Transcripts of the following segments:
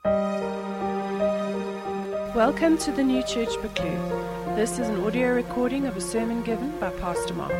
Welcome to the New Church Buccleuch. This is an audio recording of a sermon given by Pastor Mark.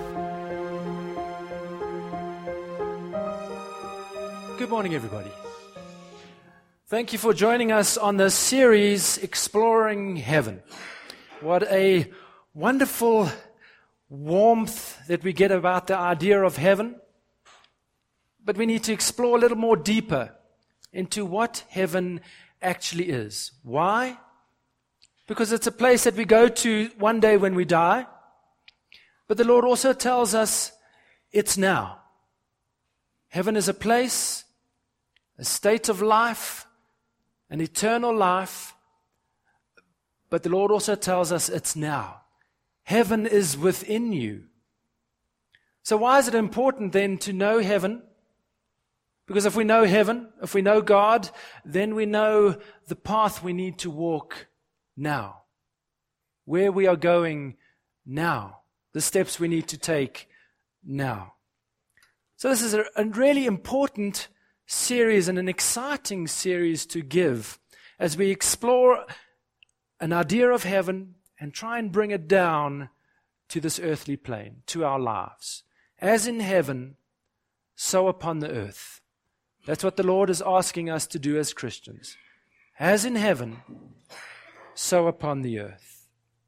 Good morning, everybody. Thank you for joining us on this series, Exploring Heaven. What a wonderful warmth that we get about the idea of heaven. But we need to explore a little more deeper into what heaven actually is. Why? Because it's a place that we go to one day when we die. But the Lord also tells us it's now. Heaven is a place, a state of life, an eternal life. But the Lord also tells us it's now. Heaven is within you. So why is it important then to know heaven? Because if we know heaven, if we know God, then we know the path we need to walk now. Where we are going now. The steps we need to take now. So this is a really important series and an exciting series to give as we explore an idea of heaven and try and bring it down to this earthly plane, to our lives. As in heaven, so upon the earth. That's what the Lord is asking us to do as Christians. As in heaven, so upon the earth.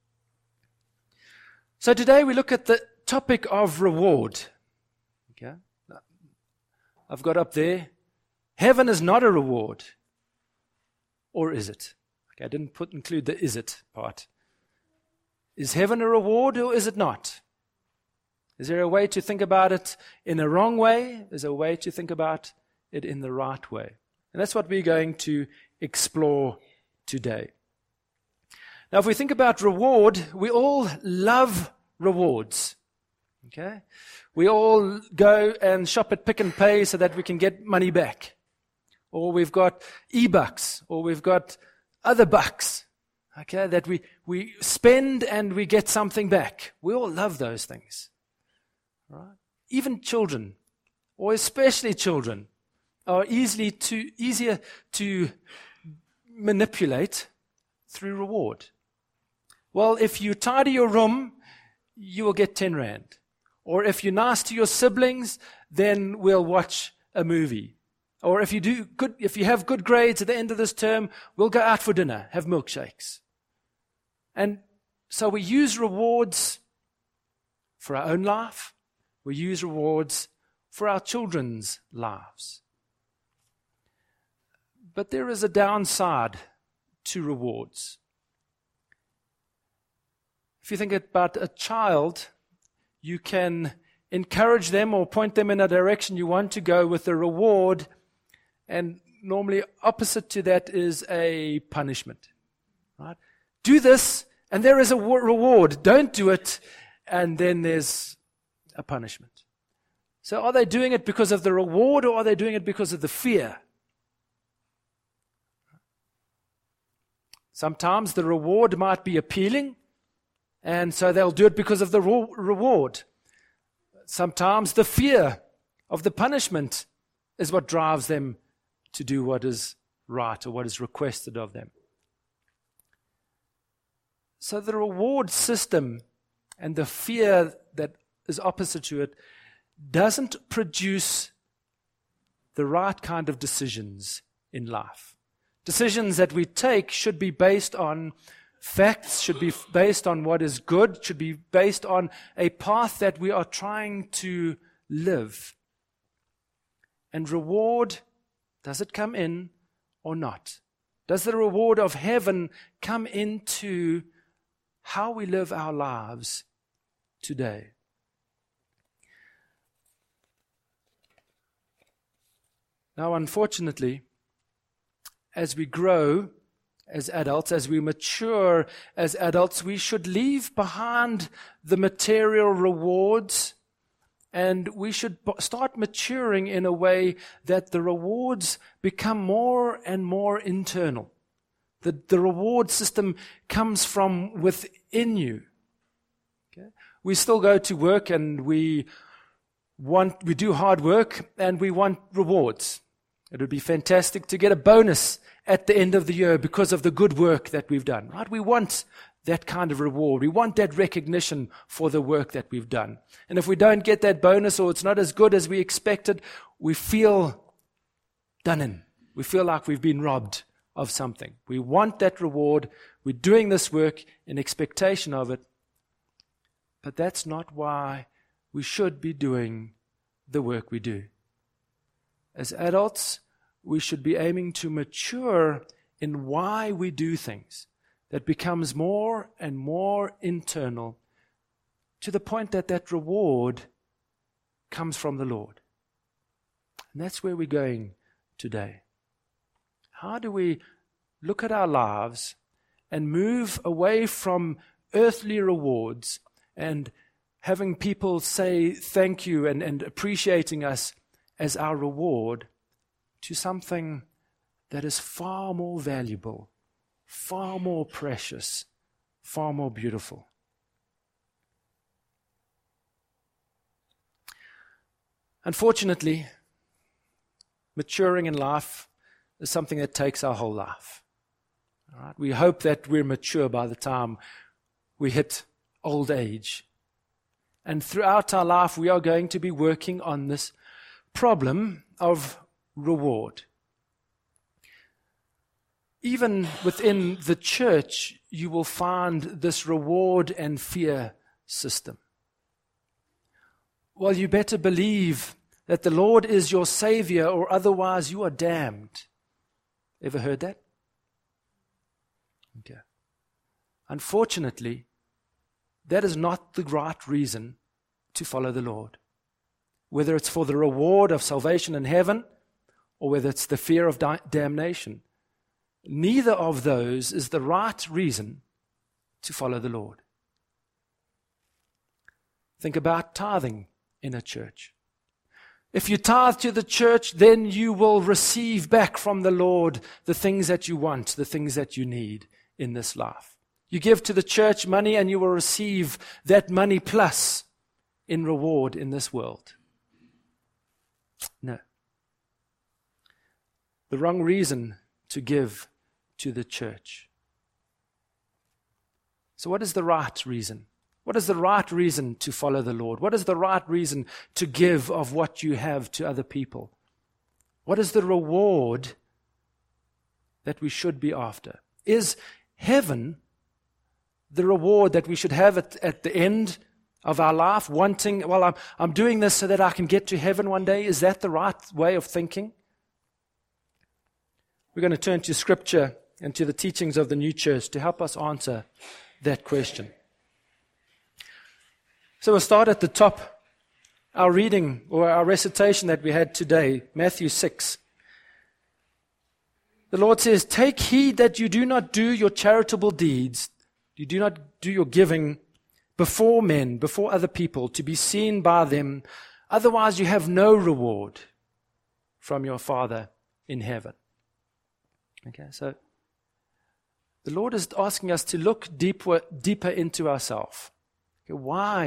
So today we look at the topic of reward. Okay? I've got up there, heaven is not a reward. Or is it? Okay, I didn't include the is it part. Is heaven a reward or is it not? Is there a way to think about it in a wrong way? Is there a way to think about it in the right way? And that's what we're going to explore today. Now, if we think about reward, we all love rewards. Okay? We all go and shop at Pick n Pay so that we can get money back. Or we've got e-bucks, or we've got other bucks. Okay, that we spend and we get something back. We all love those things. Right? Even children, or especially children, are easier to manipulate through reward. Well, if you tidy your room, you will get 10 rand. Or if you're nice to your siblings, then we'll watch a movie. Or if you have good grades at the end of this term, we'll go out for dinner, have milkshakes. And so we use rewards for our own life. We use rewards for our children's lives. But there is a downside to rewards. If you think about a child, you can encourage them or point them in a direction you want to go with a reward, and normally opposite to that is a punishment. Right? Do this, and there is a reward. Don't do it, and then there's a punishment. So are they doing it because of the reward, or are they doing it because of the fear? Sometimes the reward might be appealing, and so they'll do it because of the reward. Sometimes the fear of the punishment is what drives them to do what is right or what is requested of them. So the reward system and the fear that is opposite to it doesn't produce the right kind of decisions in life. Decisions that we take should be based on facts, should be based on what is good, should be based on a path that we are trying to live. And reward, does it come in or not? Does the reward of heaven come into how we live our lives today? Now, unfortunately, as we grow as adults, as we mature as adults, we should leave behind the material rewards, and we should start maturing in a way that the rewards become more and more internal. The reward system comes from within you. Okay? We still go to work and we do hard work and we want rewards. It would be fantastic to get a bonus at the end of the year because of the good work that we've done, right? We want that kind of reward. We want that recognition for the work that we've done. And if we don't get that bonus or it's not as good as we expected, we feel done in. We feel like we've been robbed of something. We want that reward. We're doing this work in expectation of it. But that's not why we should be doing the work we do. As adults, we should be aiming to mature in why we do things. That becomes more and more internal to the point that that reward comes from the Lord. And that's where we're going today. How do we look at our lives and move away from earthly rewards and having people say thank you and appreciating us as our reward to something that is far more valuable, far more precious, far more beautiful? Unfortunately, maturing in life is something that takes our whole life. All right? We hope that we're mature by the time we hit old age. And throughout our life, we are going to be working on this problem of reward. Even within the church, you will find this reward and fear system. Well, you better believe that the Lord is your Savior, or otherwise you are damned. Ever heard that? Okay. Unfortunately, that is not the right reason to follow the Lord. Whether it's for the reward of salvation in heaven, or whether it's the fear of damnation, neither of those is the right reason to follow the Lord. Think about tithing in a church. If you tithe to the church, then you will receive back from the Lord the things that you want, the things that you need in this life. You give to the church money and you will receive that money plus in reward in this world. No. The wrong reason to give to the church. So what is the right reason? What is the right reason to follow the Lord? What is the right reason to give of what you have to other people? What is the reward that we should be after? Is heaven the reward that we should have at the end of our life, wanting, well, I'm doing this so that I can get to heaven one day? Is that the right way of thinking? We're going to turn to Scripture and to the teachings of the new church to help us answer that question. So we'll start at the top. Our reading or our recitation that we had today, Matthew 6. The Lord says, "Take heed that you do not do your charitable deeds, you do not do your giving before men, before other people, to be seen by them. Otherwise you have no reward from your Father in heaven." Okay, so the Lord is asking us to look deeper into ourselves. Okay,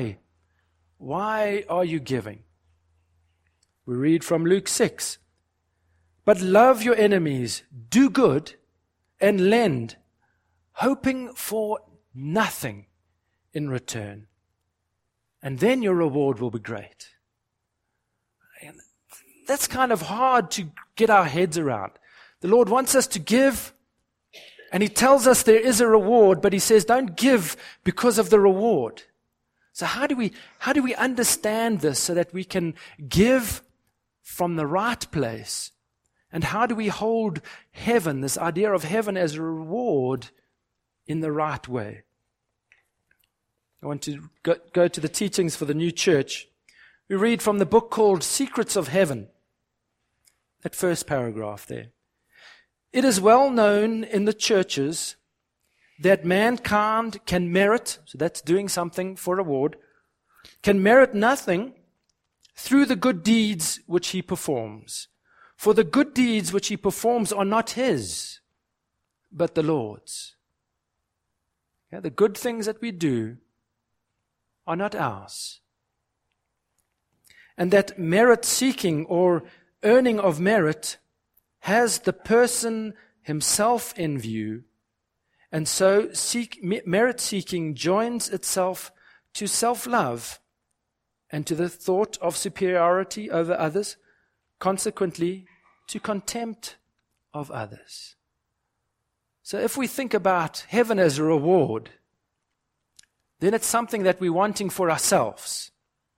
why are you giving? We read from Luke 6. "But love your enemies, do good, and lend, hoping for nothing in return. And then your reward will be great." And that's kind of hard to get our heads around. The Lord wants us to give, and He tells us there is a reward, but He says don't give because of the reward. So how do we understand this so that we can give from the right place? And how do we hold heaven, this idea of heaven as a reward, in the right way? I want to go to the teachings for the new church. We read from the book called Secrets of Heaven, that first paragraph there. "It is well known in the churches that mankind can merit," so that's doing something for reward, "can merit nothing through the good deeds which he performs. For the good deeds which he performs are not his, but the Lord's." Okay, the good things that we do are not ours. "And that merit seeking or earning of merit has the person himself in view, and so merit-seeking joins itself to self-love and to the thought of superiority over others, consequently to contempt of others. So if we think about heaven as a reward, then it's something that we're wanting for ourselves.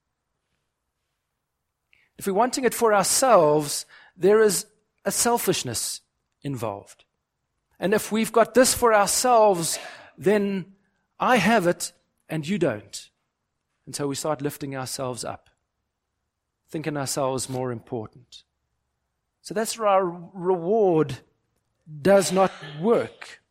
If we're wanting it for ourselves, there is a selfishness involved. And if we've got this for ourselves, then I have it and you don't. And so we start lifting ourselves up, thinking ourselves more important. So that's where our reward does not work.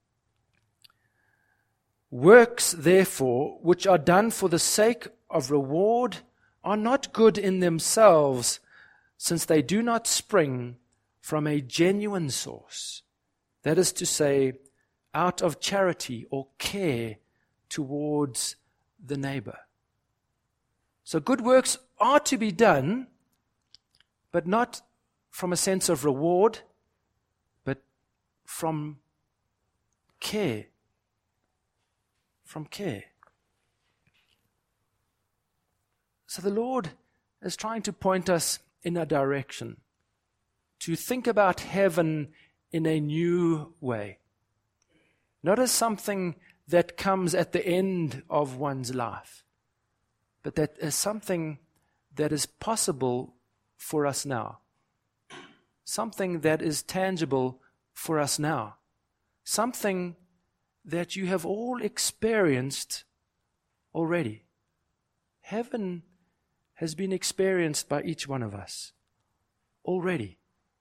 Works, therefore, which are done for the sake of reward are not good in themselves, since they do not spring from a genuine source. That is to say, out of charity or care towards the neighbor. So good works are to be done, but not from a sense of reward, but from care. From care. So the Lord is trying to point us in a direction, to think about heaven in a new way. Not as something that comes at the end of one's life, but that is something that is possible for us now. Something that is tangible for us now. Something that you have all experienced already. Heaven has been experienced by each one of us already.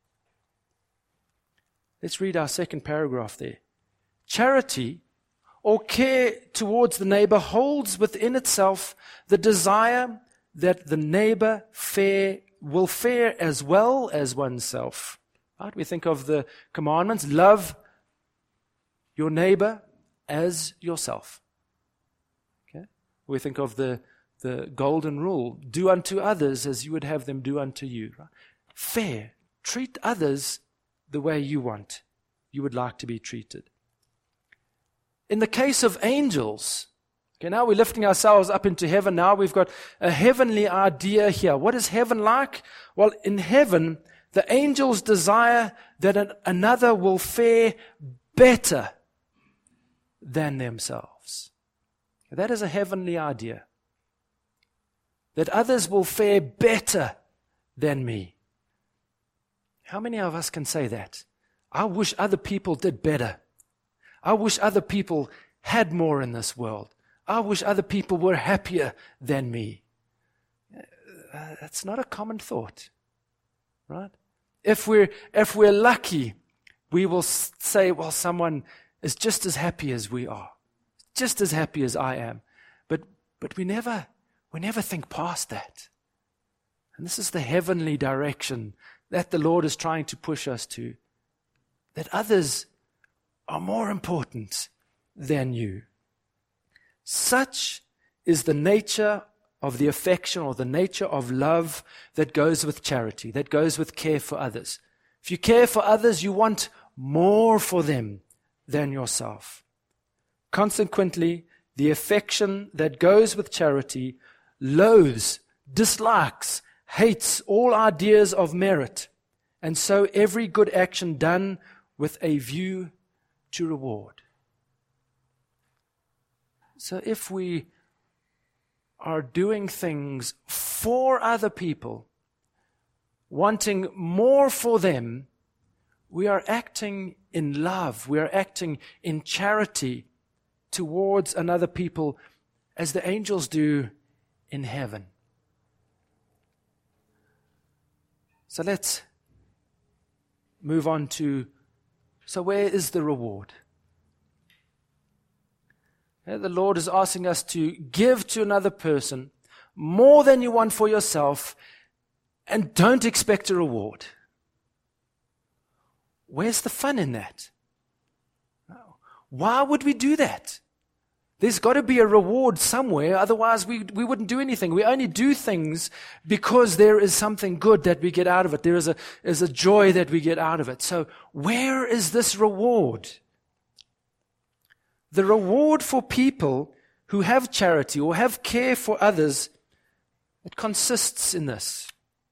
Let's read our second paragraph there. Charity or care towards the neighbor holds within itself the desire that the neighbor will fare as well as oneself. Right? We think of the commandments, love your neighbor as yourself. Okay? We think of the golden rule, do unto others as you would have them do unto you. Right? Fair, treat others the way you would like to be treated. In the case of angels, okay, now we're lifting ourselves up into heaven. Now we've got a heavenly idea here. What is heaven like? Well, in heaven, the angels desire that another will fare better than themselves. That is a heavenly idea. That others will fare better than me. How many of us can say that? I wish other people did better. I wish other people had more in this world. I wish other people were happier than me. That's not a common thought, right? If we're lucky, we will say, well, someone is just as happy as we are, just as happy as I am. But we never think past that. And this is the heavenly direction that the Lord is trying to push us to, that others are more important than you. Such is the nature of the affection or the nature of love that goes with charity, that goes with care for others. If you care for others, you want more for them than yourself. Consequently, the affection that goes with charity loathes, dislikes, hates all ideas of merit, and so every good action done with a view to reward. So if we are doing things for other people, wanting more for them, we are acting in love, we are acting in charity towards another people as the angels do in heaven. So let's move on to, so where is the reward? The Lord is asking us to give to another person more than you want for yourself and don't expect a reward. Where's the fun in that? Why would we do that? There's got to be a reward somewhere, otherwise we wouldn't do anything. We only do things because there is something good that we get out of it. There is a joy that we get out of it. So where is this reward? The reward for people who have charity or have care for others, it consists in this.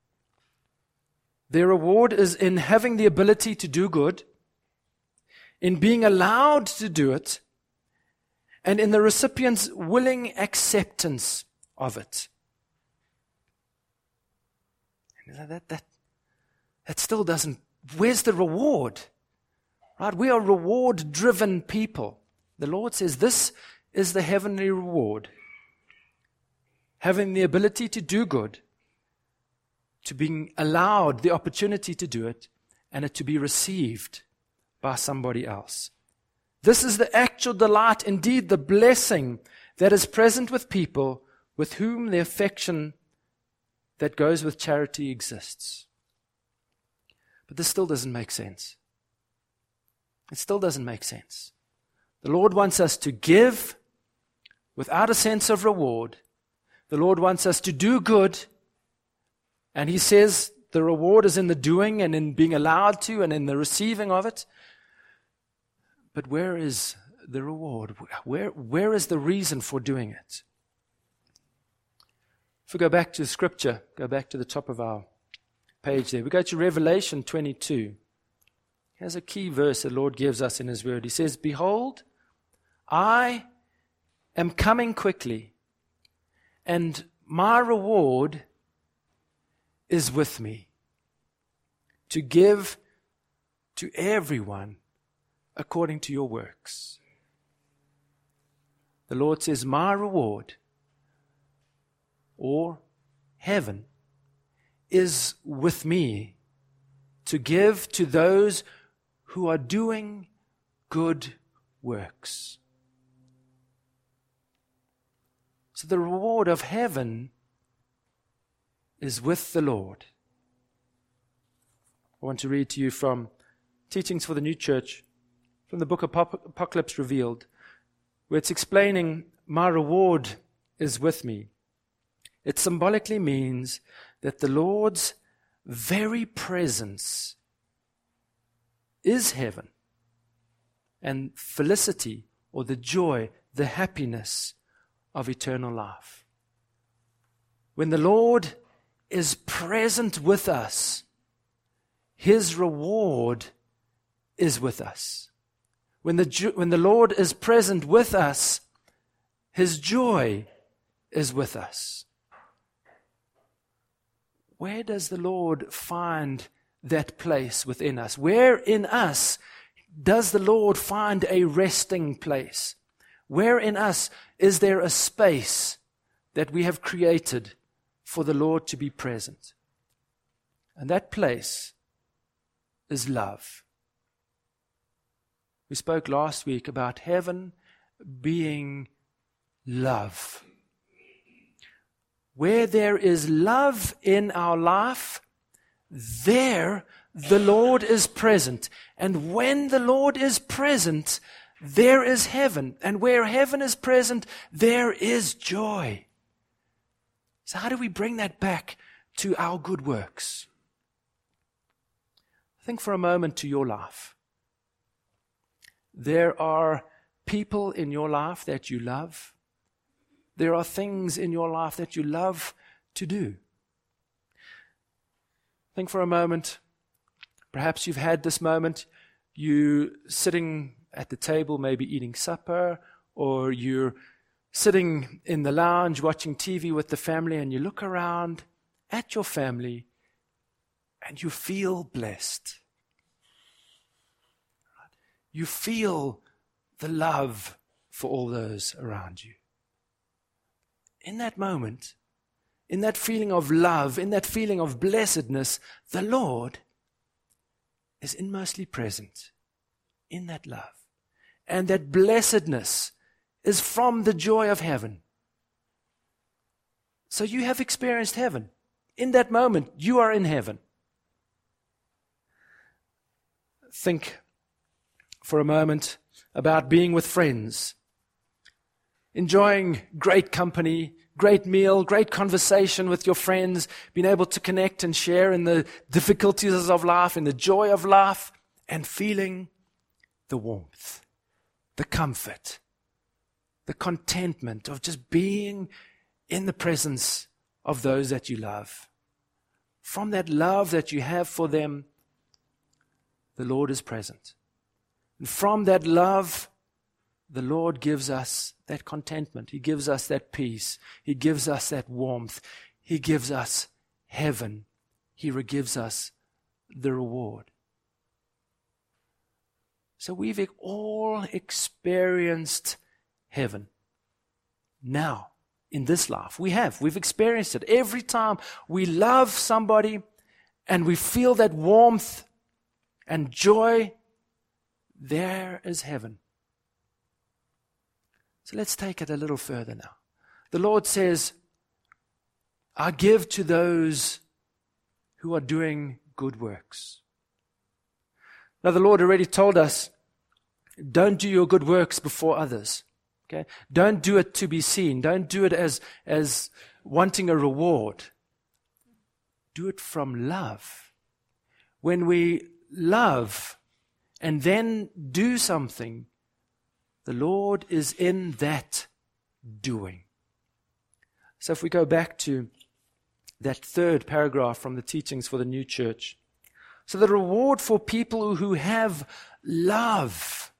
Their reward is in having the ability to do good, in being allowed to do it, and in the recipient's willing acceptance of it. That still doesn't, where's the reward? Right? We are reward-driven people. The Lord says this is the heavenly reward. Having the ability to do good, to being allowed the opportunity to do it, and it to be received by somebody else. This is the actual delight, indeed the blessing that is present with people with whom the affection that goes with charity exists. But this still doesn't make sense. It still doesn't make sense. The Lord wants us to give without a sense of reward. The Lord wants us to do good, and He says the reward is in the doing and in being allowed to and in the receiving of it. But where is the reward? Where is the reason for doing it? If we go back to Scripture, go back to the top of our page there. We go to Revelation 22. Here's a key verse the Lord gives us in His Word. He says, "Behold, I am coming quickly, and my reward is with me, to give to everyone according to your works." The Lord says, my reward, or heaven, is with me to give to those who are doing good works. So the reward of heaven is with the Lord. I want to read to you from Teachings for the New Church, from the book of Apocalypse Revealed, where it's explaining my reward is with me. It symbolically means that the Lord's very presence is heaven and felicity, or the joy, the happiness of eternal life. When the Lord is present with us, His reward is with us. When the Lord is present with us, His joy is with us. Where does the Lord find that place within us? Where in us does the Lord find a resting place? Where in us is there a space that we have created for the Lord to be present? And that place is love. We spoke last week about heaven being love. Where there is love in our life, there the Lord is present. And when the Lord is present, there is heaven. And where heaven is present, there is joy. So how do we bring that back to our good works? Think for a moment to your life. There are people in your life that you love. There are things in your life that you love to do. Think for a moment. Perhaps you've had this moment. You sitting at the table, maybe eating supper, or you're sitting in the lounge watching TV with the family, and you look around at your family and you feel blessed. You feel the love for all those around you. In that moment, in that feeling of love, in that feeling of blessedness, the Lord is inmostly present in that love. And that blessedness is from the joy of heaven. So you have experienced heaven. In that moment, you are in heaven. Think for a moment about being with friends. enjoying great company, great meal, great conversation with your friends, being able to connect and share in the difficulties of life, in the joy of life, and feeling the warmth, the comfort, the contentment of just being in the presence of those that you love. From that love that you have for them, the Lord is present. And from that love, the Lord gives us that contentment. He gives us that peace. He gives us that warmth. He gives us heaven. He gives us the reward. So we've all experienced heaven. Now, in this life, we've experienced it. Every time we love somebody and we feel that warmth and joy, there is heaven. So let's take it a little further now. The Lord says, I give to those who are doing good works. Now, the Lord already told us, don't do your good works before others. Okay? Don't do it to be seen. Don't do it as wanting a reward. Do it from love. When we love and then do something, the Lord is in that doing. So if we go back to that third paragraph from the teachings for the new church. So the reward for people who have love.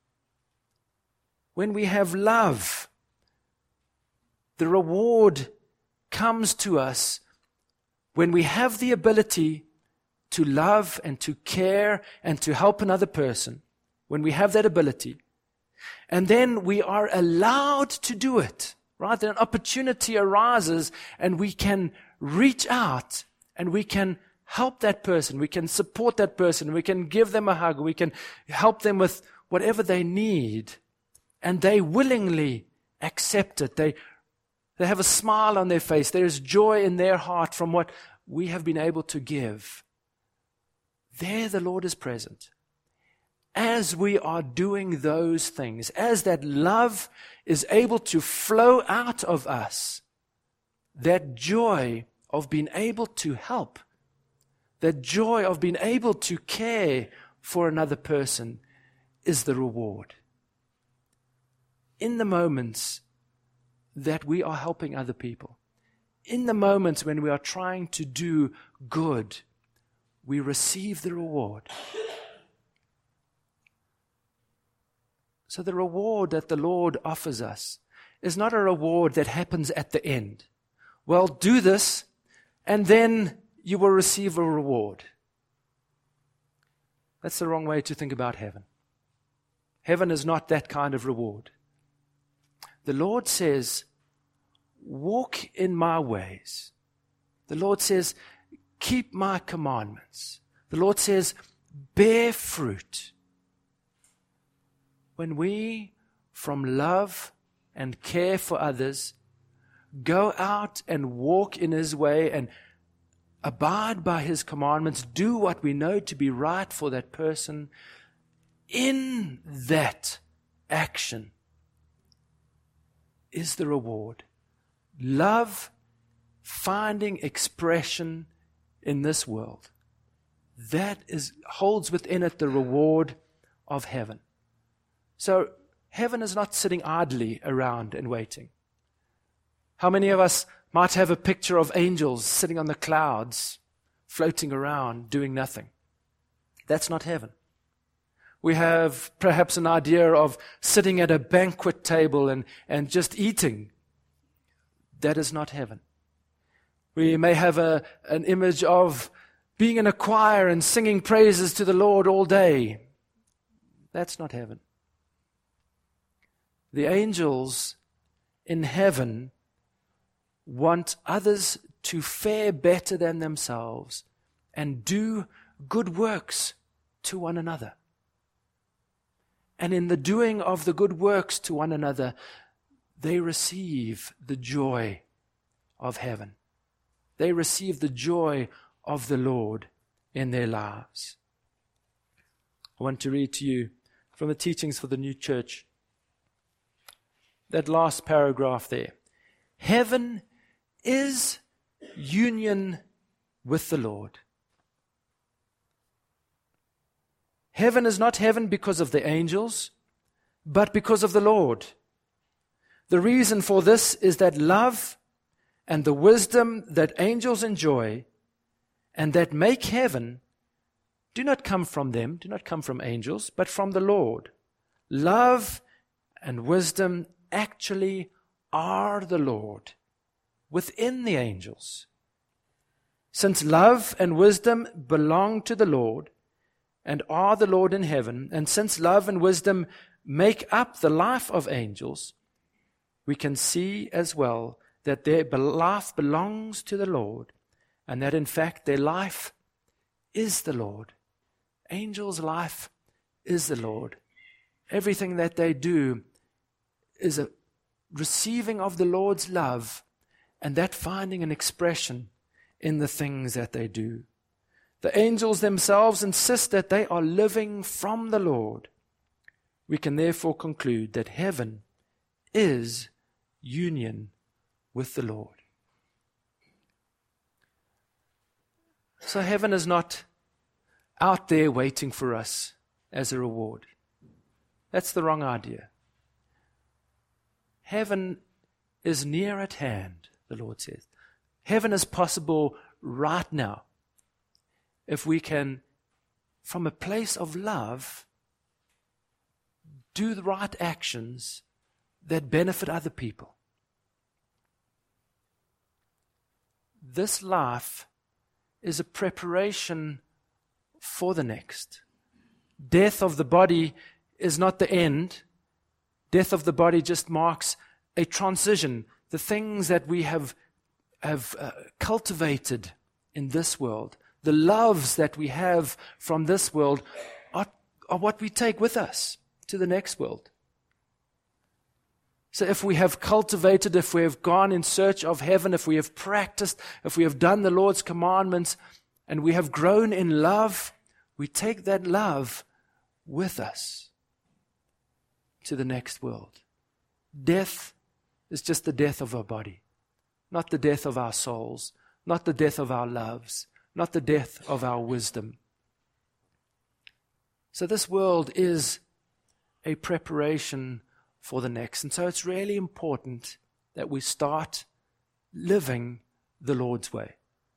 When we have love, the reward comes to us when we have the ability to love and to care and to help another person. When we have that ability. And then we are allowed to do it. Right? Then an opportunity arises and we can reach out and we can help that person, we can support that person, we can give them a hug, we can help them with whatever they need, and they willingly accept it. They have a smile on their face. There is joy in their heart from what we have been able to give. There the Lord is present. As we are doing those things, as that love is able to flow out of us, that joy of being able to help, that joy of being able to care for another person is the reward. In the moments that we are helping other people, in the moments when we are trying to do good, we receive the reward. So the reward that the Lord offers us is not a reward that happens at the end. Well, do this, and then you will receive a reward. That's the wrong way to think about heaven. Heaven is not that kind of reward. The Lord says, walk in my ways. The Lord says, keep my commandments. The Lord says, bear fruit. When we, from love and care for others, go out and walk in His way and abide by His commandments, do what we know to be right for that person, in that action is the reward. Love finding expression in this world. That holds within it the reward of heaven. So heaven is not sitting idly around and waiting. How many of us might have a picture of angels sitting on the clouds, floating around, doing nothing? That's not heaven. We have perhaps an idea of sitting at a banquet table and just eating. That is not heaven. We may have an image of being in a choir and singing praises to the Lord all day. That's not heaven. The angels in heaven want others to fare better than themselves and do good works to one another. And in the doing of the good works to one another, they receive the joy of heaven. They receive the joy of the Lord in their lives. I want to read to you from the teachings for the new church. that last paragraph there. Heaven is union with the Lord. Heaven is not heaven because of the angels, but because of the Lord. The reason for this is that love and the wisdom that angels enjoy and that make heaven do not come from them, do not come from angels, but from the Lord. Love and wisdom actually are the Lord within the angels. Since love and wisdom belong to the Lord and are the Lord in heaven, and since love and wisdom make up the life of angels, we can see as well that their life belongs to the Lord, and that in fact their life is the Lord. Angels' life is the Lord. Everything that they do is a receiving of the Lord's love, and that finding an expression in the things that they do. The angels themselves insist that they are living from the Lord. We can therefore conclude that heaven is union with the Lord. So heaven is not out there waiting for us as a reward. That's the wrong idea. Heaven is near at hand, the Lord says. Heaven is possible right now if we can, from a place of love, do the right actions that benefit other people. This life is a preparation for the next. Death of the body is not the end. Death of the body just marks a transition. The things that we have cultivated in this world, the loves that we have from this world, are what we take with us to the next world. So if we have cultivated, if we have gone in search of heaven, if we have practiced, if we have done the Lord's commandments, and we have grown in love, we take that love with us to the next world. Death is just the death of our body, not the death of our souls, not the death of our loves, not the death of our wisdom. So this world is a preparation for the next. And so it's really important that we start living the Lord's way.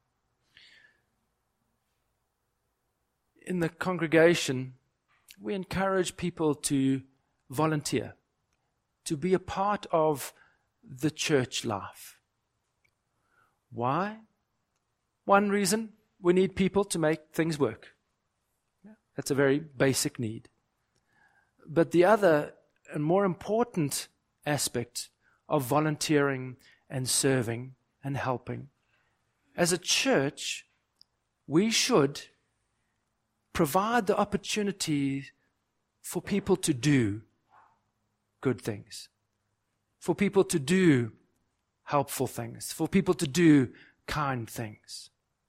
In the congregation, we encourage people to volunteer, to be a part of the church life. Why? One reason, we need people to make things work. That's a very basic need. But the other and more important aspect of volunteering and serving and helping, as a church, we should provide the opportunity for people to do good things, for people to do helpful things, for people to do kind things.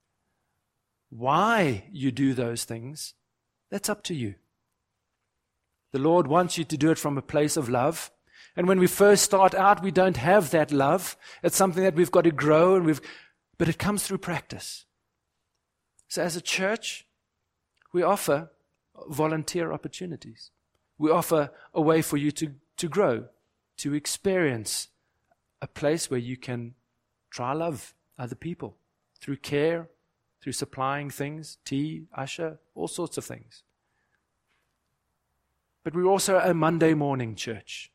Why you do those things, that's up to you. The Lord wants you to do it from a place of love. And when we first start out, we don't have that love. It's something that we've got to grow, but it comes through practice. So as a church, we offer volunteer opportunities. We offer a way for you to grow, to experience a place where you can try love other people through care, through supplying things, tea, usher, all sorts of things. But we're also a Monday morning church.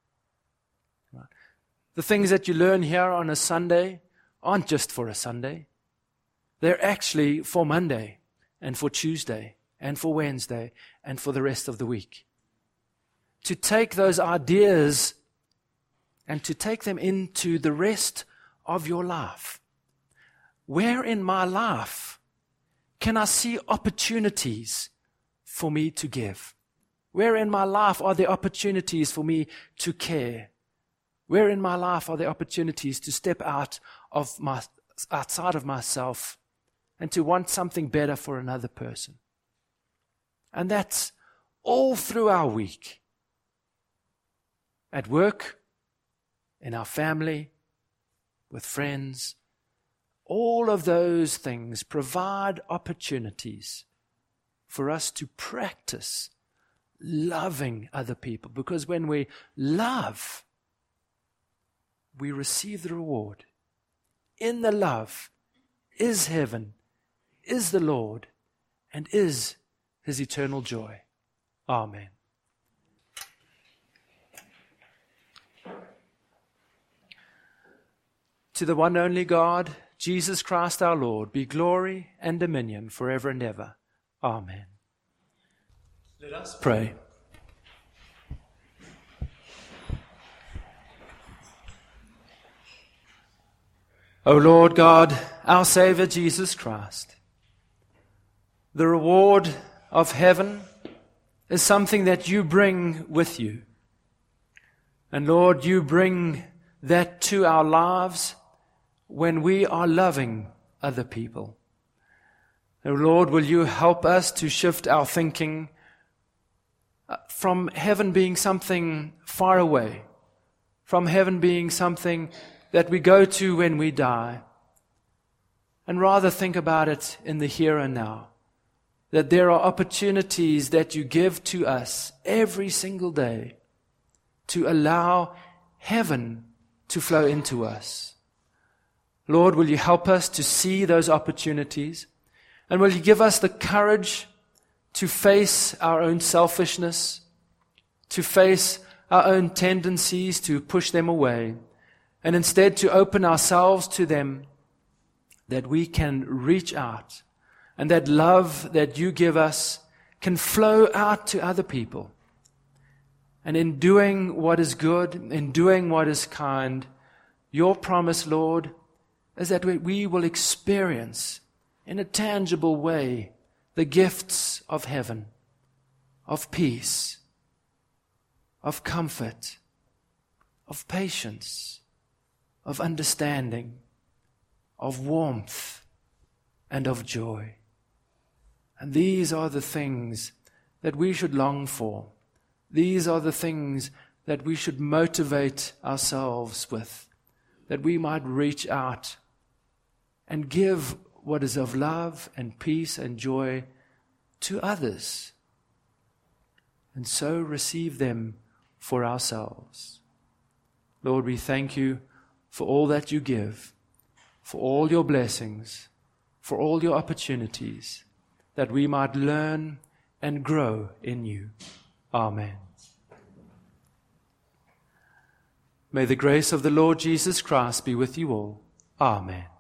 The things that you learn here on a Sunday aren't just for a Sunday. They're actually for Monday and for Tuesday and for Wednesday and for the rest of the week. To take those ideas and to take them into the rest of your life. Where in my life can I see opportunities for me to give? Where in my life are there opportunities for me to care? Where in my life are there opportunities to step outside of myself and to want something better for another person? And that's all through our week. At work, in our family, with friends. All of those things provide opportunities for us to practice loving other people. Because when we love, we receive the reward. In the love is heaven, is the Lord, and is His eternal joy. Amen. To the one only God, Jesus Christ our Lord, be glory and dominion forever and ever. Amen. Let us pray. O Lord God, our Savior Jesus Christ, the reward of heaven is something that you bring with you. And Lord, you bring that to our lives when we are loving other people. O Lord, will you help us to shift our thinking from heaven being something far away, from heaven being something that we go to when we die, and rather think about it in the here and now, that there are opportunities that you give to us every single day to allow heaven to flow into us. Lord, will you help us to see those opportunities, and will you give us the courage to face our own selfishness, to face our own tendencies to push them away, and instead to open ourselves to them, that we can reach out, and that love that you give us can flow out to other people. And in doing what is good, in doing what is kind, your promise, Lord, is that we will experience in a tangible way the gifts of heaven, of peace, of comfort, of patience, of understanding, of warmth, and of joy. And these are the things that we should long for. These are the things that we should motivate ourselves with, that we might reach out and give what is of love and peace and joy to others, and so receive them for ourselves. Lord, we thank you for all that you give, for all your blessings, for all your opportunities, that we might learn and grow in you. Amen. May the grace of the Lord Jesus Christ be with you all. Amen.